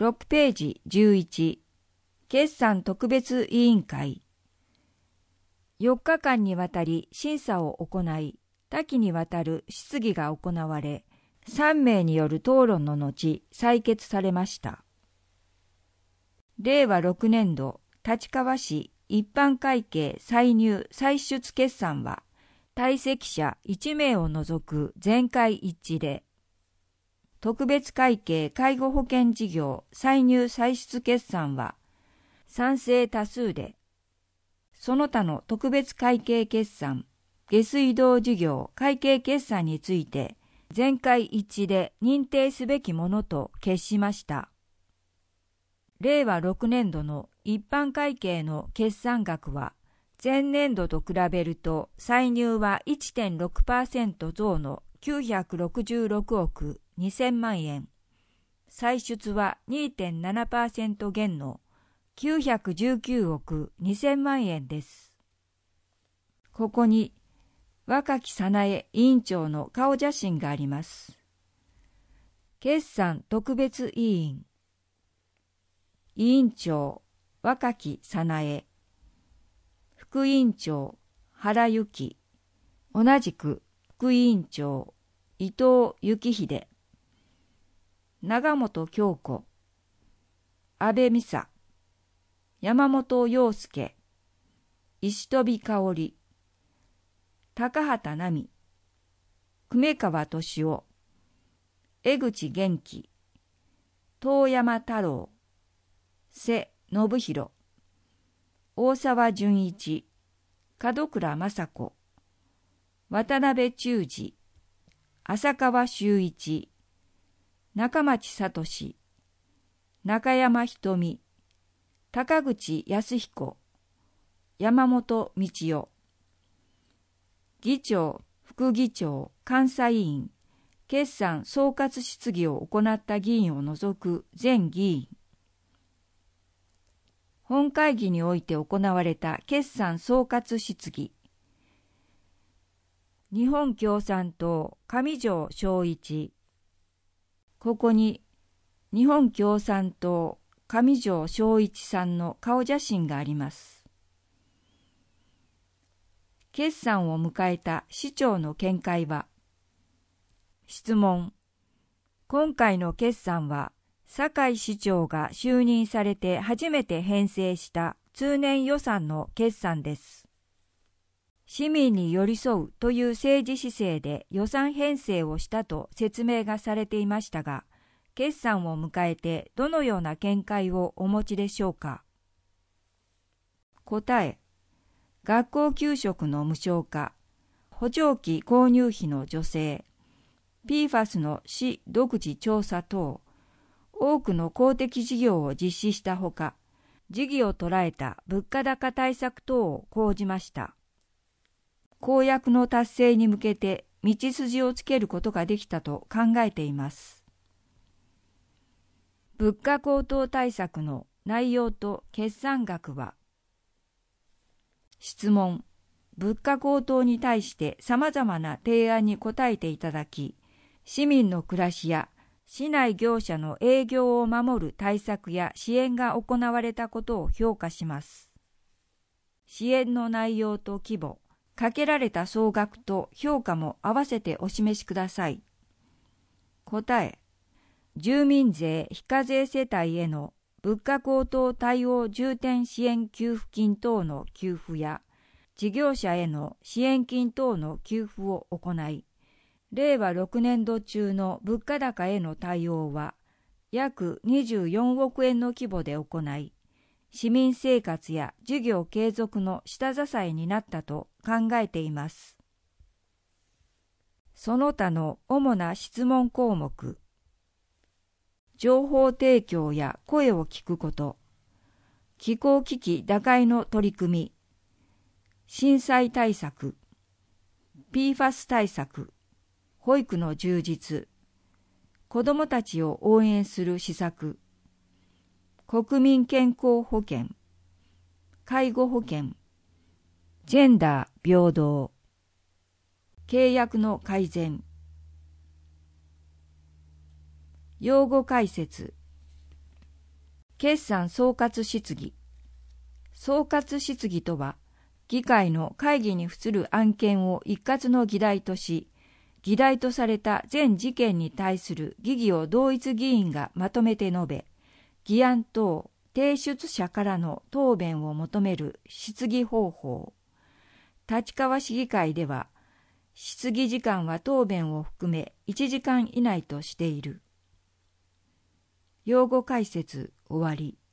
6ページ11、決算特別委員会。4日間にわたり審査を行い、多岐にわたる質疑が行われ、3名による討論の後、採決されました。令和6年度立川市一般会計歳入歳出決算は、退席者1名を除く全会一致で、特別会計介護保険事業歳入歳出決算は、賛成多数で、その他の特別会計決算、下水道事業会計決算について、全会一致で認定すべきものと決しました。令和6年度の一般会計の決算額は、前年度と比べると歳入は 1.6% 増の966億2000万円、歳出は 2.7% 減の919億2000万円です。ここに若木早苗委員長の顔写真があります。決算特別委員、委員長若木早苗、副委員長原由紀、同じく副委員長伊藤幸秀、長本京子、安倍美沙、山本陽介、石飛香織、高畑奈美、久米川俊夫、江口元気、遠山太郎、瀬信弘、大沢純一、門倉正子、渡辺忠二、浅川修一、中町聡、中山瞳、高口康彦、山本道夫、議長、副議長、監査委員、決算総括質疑を行った議員を除く全議員。本会議において行われた決算総括質疑。日本共産党上條正一。ここに日本共産党上條正一さんの顔写真があります。決算を迎えた市長の見解は、質問。今回の決算は、堺市長が就任されて初めて編成した通年予算の決算です。市民に寄り添うという政治姿勢で予算編成をしたと説明がされていましたが、決算を迎えてどのような見解をお持ちでしょうか。答え。学校給食の無償化、補聴器購入費の助成、PFAS の市独自調査等、多くの公的事業を実施したほか、時宜を捉えた物価高対策等を講じました。公約の達成に向けて道筋をつけることができたと考えています。物価高騰対策の内容と決算額は、質問。物価高騰に対して様々な提案に答えていただき、市民の暮らしや市内業者の営業を守る対策や支援が行われたことを評価します。支援の内容と規模、かけられた総額と評価も合わせてお示しください。答え。住民税非課税世帯への物価高騰対応重点支援給付金等の給付や、事業者への支援金等の給付を行い、令和6年度中の物価高への対応は、約24億円の規模で行い、市民生活や事業継続の下支えになったと考えています。その他の主な質問項目。情報提供や声を聞くこと、気候危機打開の取り組み、震災対策、PFAS 対策、保育の充実、子どもたちを応援する施策、国民健康保険、介護保険、ジェンダー平等、契約の改善、用語解説、 決算総括質疑。総括質疑とは、議会の会議に付する案件を一括の議題とし、議題とされた全事件に対する疑義を同一議員がまとめて述べ、議案等提出者からの答弁を求める質疑方法。立川市議会では、質疑時間は答弁を含め1時間以内としている。用語解説終わり。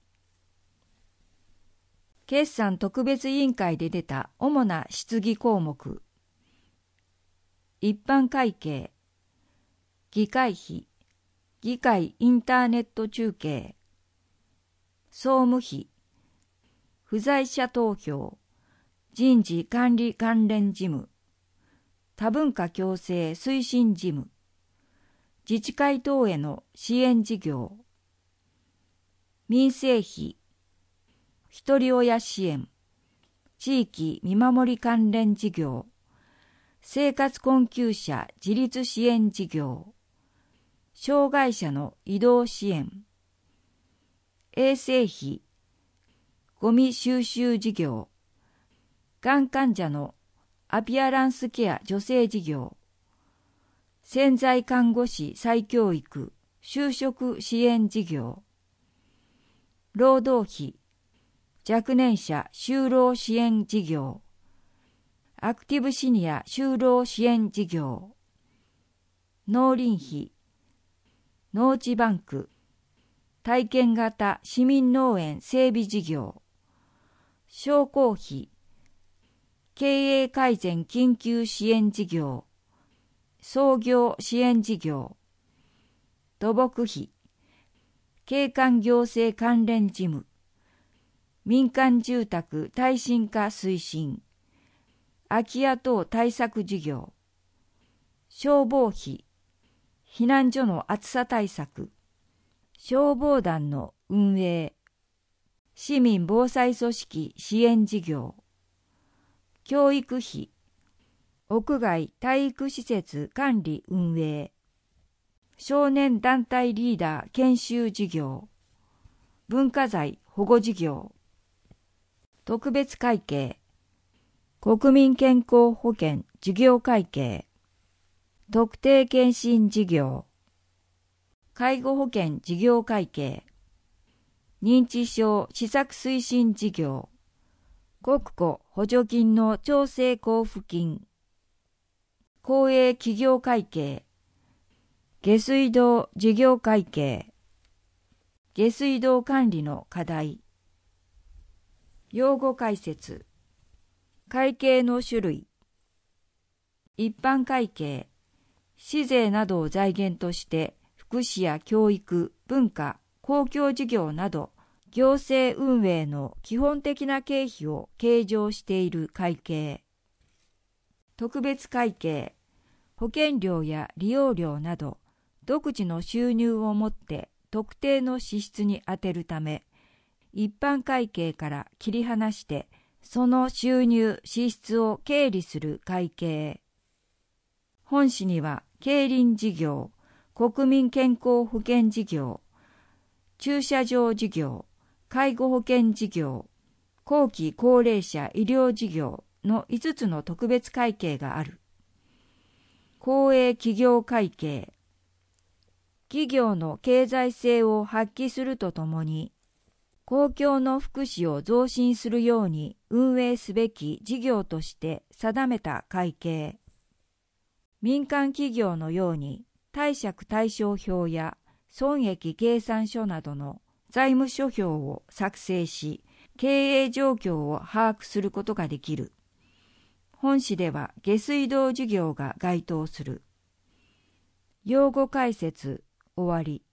決算特別委員会で出た主な質疑項目。一般会計、議会費、議会インターネット中継、総務費、不在者投票、人事管理関連事務、多文化共生推進事務、自治会等への支援事業、民生費、ひとり親支援、地域見守り関連事業、生活困窮者自立支援事業、障害者の移動支援、衛生費、ゴミ収集事業、がん患者のアピアランスケア助成事業、潜在看護師再教育、就職支援事業、労働費、若年者就労支援事業、アクティブシニア就労支援事業、農林費、農地バンク、体験型市民農園整備事業、商工費、経営改善緊急支援事業、創業支援事業、土木費、景観行政関連事務、民間住宅耐震化推進、空き家等対策事業、消防費、避難所の暑さ対策、消防団の運営、市民防災組織支援事業、教育費、屋外体育施設管理運営、少年団体リーダー研修事業、文化財保護事業、特別会計、国民健康保険事業会計、特定健診事業、介護保険事業会計、認知症施策推進事業、国庫補助金の調整交付金、公営企業会計、下水道事業会計、下水道管理の課題。用語解説。会計の種類。一般会計、市税などを財源として福祉や教育、文化、公共事業など行政運営の基本的な経費を計上している会計。特別会計、保険料や利用料など独自の収入をもって特定の支出に充てるため、一般会計から切り離してその収入・支出を経理する会計。本誌には競輪事業、国民健康保険事業、駐車場事業、介護保険事業、後期高齢者医療事業の5つの特別会計がある。公営企業会計。企業の経済性を発揮するとともに、公共の福祉を増進するように運営すべき事業として定めた会計。民間企業のように貸借対照表や損益計算書などの財務諸表を作成し、経営状況を把握することができる。本誌では下水道事業が該当する。用語解説終わり。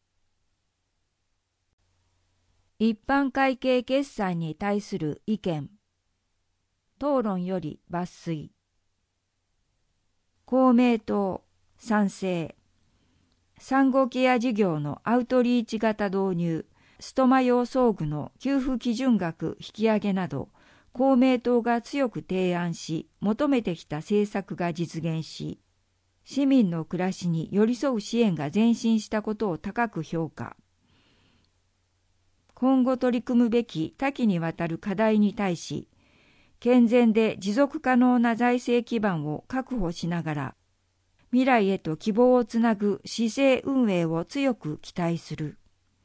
一般会計決算に対する意見。討論より抜粋。公明党賛成。産後ケア事業のアウトリーチ型導入、ストマ用装具の給付基準額引き上げなど、公明党が強く提案し、求めてきた政策が実現し、市民の暮らしに寄り添う支援が前進したことを高く評価。 今後取り組むべき多岐にわたる課題に対し、健全で持続可能な財政基盤を確保しながら、未来へと希望をつなぐ市政運営を強く期待する。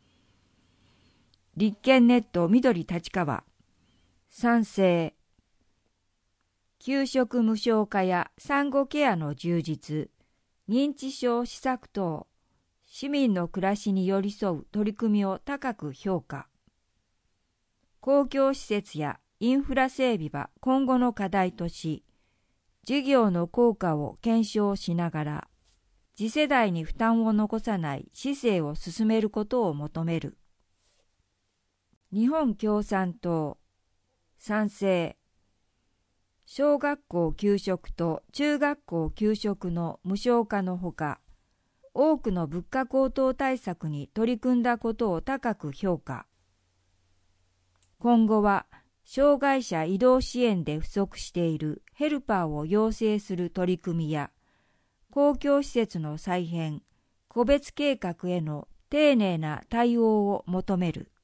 立憲ネット緑立川、賛成。給食無償化や産後ケアの充実、認知症施策等、市民の暮らしに寄り添う取り組みを高く評価。公共施設やインフラ整備は今後の課題とし、事業の効果を検証しながら、次世代に負担を残さない市政を進めることを求める。日本共産党、賛成。小学校給食と中学校給食の無償化のほか、多くの物価高騰対策に取り組んだことを高く評価。今後は、障害者移動支援で不足しているヘルパーを養成する取り組みや、公共施設の再編、個別計画への丁寧な対応を求める。